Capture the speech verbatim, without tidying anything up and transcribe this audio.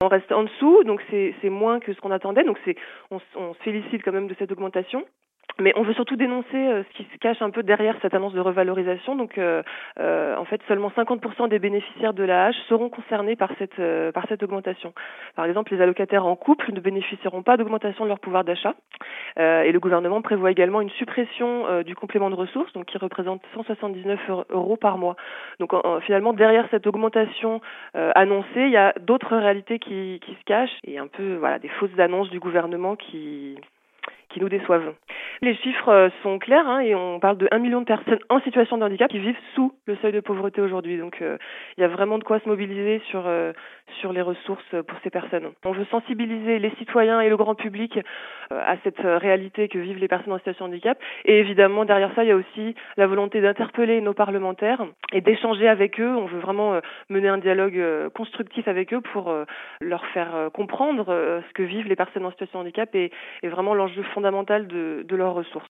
On reste en dessous, donc c'est, c'est moins que ce qu'on attendait, donc c'est, on, on se félicite quand même de cette augmentation. Mais on veut surtout dénoncer euh, ce qui se cache un peu derrière cette annonce de revalorisation. Donc, euh, euh, en fait, seulement cinquante pour cent des bénéficiaires de l'A H seront concernés par cette euh, par cette augmentation. Par exemple, les allocataires en couple ne bénéficieront pas d'augmentation de leur pouvoir d'achat. Euh, et le gouvernement prévoit également une suppression euh, du complément de ressources, donc qui représente cent soixante-dix-neuf euros par mois. Donc, en, en, finalement, derrière cette augmentation euh, annoncée, il y a d'autres réalités qui, qui se cachent et un peu, voilà, des fausses annonces du gouvernement qui qui nous déçoivent. Les chiffres sont clairs hein, et on parle de un million de personnes en situation de handicap qui vivent sous le seuil de pauvreté aujourd'hui. Donc euh, il y a vraiment de quoi se mobiliser sur euh, sur les ressources pour ces personnes. On veut sensibiliser les citoyens et le grand public euh, à cette réalité que vivent les personnes en situation de handicap. Et évidemment, derrière ça, il y a aussi la volonté d'interpeller nos parlementaires et d'échanger avec eux. On veut vraiment euh, mener un dialogue euh, constructif avec eux pour euh, leur faire euh, comprendre euh, ce que vivent les personnes en situation de handicap et, et vraiment l'enjeu fondamental de, de leurs ressources.